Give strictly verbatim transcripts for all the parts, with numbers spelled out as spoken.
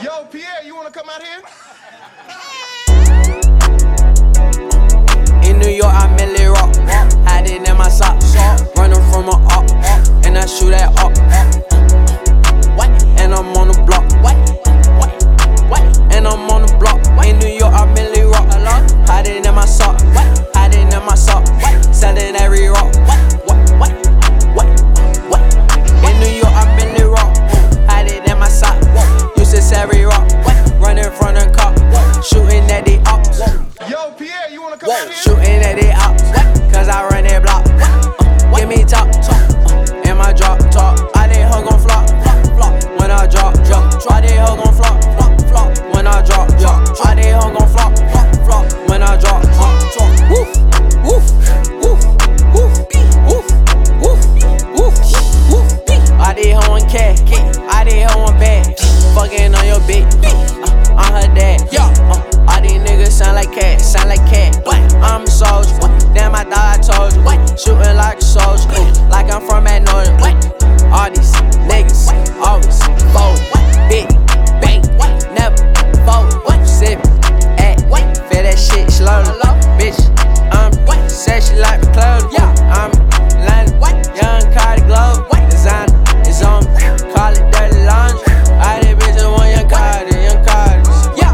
Yo, Pierre, you wanna come out here? In New York, I merely rock. Hiding in my socks. Running from a up. And I shoot at up. And I'm on the block. And I'm on the block. In New York, I merely rock. Hiding in my sock. Hiding in my sock. Selling every rock. In New York, I merely rock. Hiding in my sock. Used to every rock. Running from the cop. Shooting at the ops. Yo, Pierre, you wanna come out here? Shooting at the ops. Cause I run that block. Uh, give me top. Uh, in my drop top. I did hoe gon' flop. Flop. When I drop. Drop. I did hoe gon' flop. Flop. Flop. When I drop. Drop. I did hoe gon' flop. Flop. Flop. When I drop. Drop. Woof. Woof. Woof. Woof. Woof. Woof. Woof. Woof. I did hoe on cat. I did hoe on bad. Fucking on your bitch. Uh, I'm her dad. Yeah. Uh, all these niggas sound like cat. Sound like cat. I'm a soldier. Damn, I thought I told you. Shooting like a soldier. Like I'm from Magnolia. All these niggas always fold. Big bank. Never fold. Sip. Act. Feel that shit slowly. Bitch, I'm said she like the clothes. I'm London. Young Cardi Glove. Designer is on me. Call it dirty laundry. All these bitches want young Cardi. Young Cardi.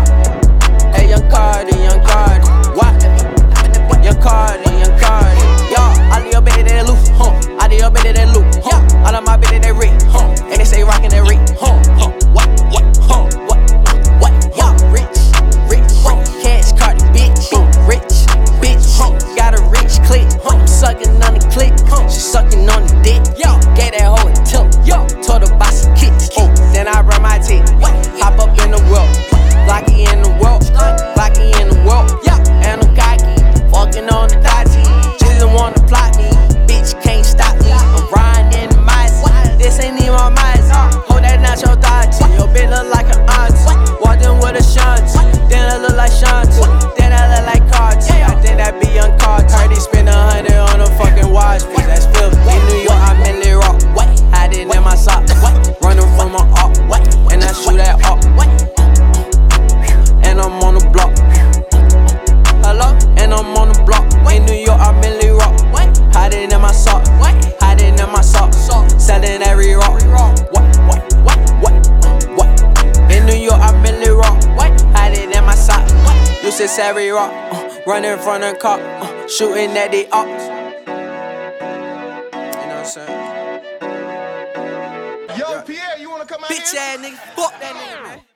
Hey, young Cardi. Young Cardi. What? Young Cardi. Young Cardi. Y'all, all of your bitches they loose. Huh. All of your bitches they loose. Huh. All of my bitches they rich. Huh. And they say rockin' that rich. Huh. Huh. What? What? Huh. What? What? Y'all rich. Rich. Huh. Cash Cardi bitch. Huh. Rich. Bitch. Huh. Got a rich click. Huh. I'm sucking on the click. Huh. She sucking on the dick. Yo. Gave that hoe a tip. Yo. Told her buy some kicks. Oh. Then I run my teeth. Hop up in the world. Glocky in the world. Glocky in the world. Yeah. And I'm cocky. Fucking on the dodgy. Just wanna plot me. Bitch can't stop me. I'm riding in the mice. This ain't even my mice. Hold that nacho dodgy. Your bitch look like an auntie. Walked in with a shanty. Then I look like Shanti. Then I look like Carti. I think that be young Carti. Cardi spend a hundred on a fucking watch. Bitch, that's filthy. In New York, I merely rock. Hiding in my socks. Running from a up. And I shoot at up. And I'm on the block. Hello? And I'm on the block. In New York, I merely rock. Hiding in my sock. Hiding in my sock. Selling every rock. What? What? What? What? What? In New York, I merely rock. Hiding in my sock. Used to every rock. Uh, running from the cop. Uh, shooting at the ops. You know what I'm saying? Yo, Pierre, you wanna come out Bitch here? ass nigga. Fuck that nigga, man.